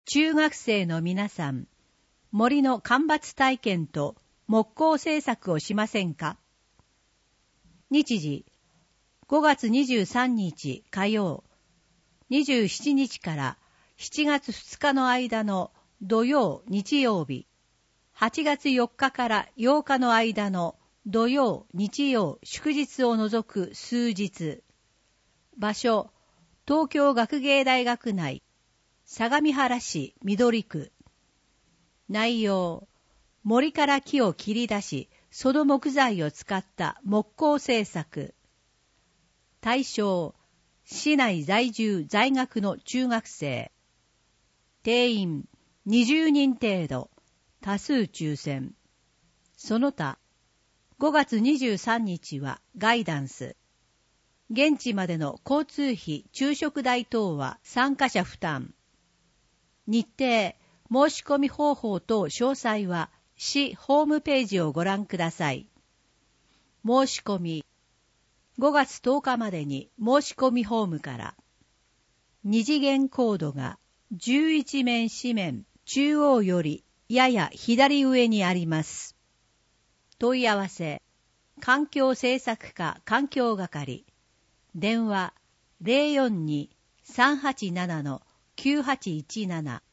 中学生の皆さん、森の間伐体験と木工制作をしませんか？日時、5月23日火曜、27日から7月2日の間の土曜、日曜日、8月4日から8日の間の土曜、日曜、祝日を除く数日。場所、東京学芸大学内、相模原市緑区。内容、森から木を切り出し、その木材を使った木工製作。対象、市内在住在学の中学生。定員、20人程度。多数抽選。その他、5月23日はガイダンス。現地までの交通費、昼食代等は参加者負担。日程、申し込み方法等詳細は市ホームページをご覧ください。申し込み、5月10日までに申し込みフォームから。二次元コードが11面紙面中央よりやや左上にあります。問い合わせ、環境政策課環境係。電話 042-387-9817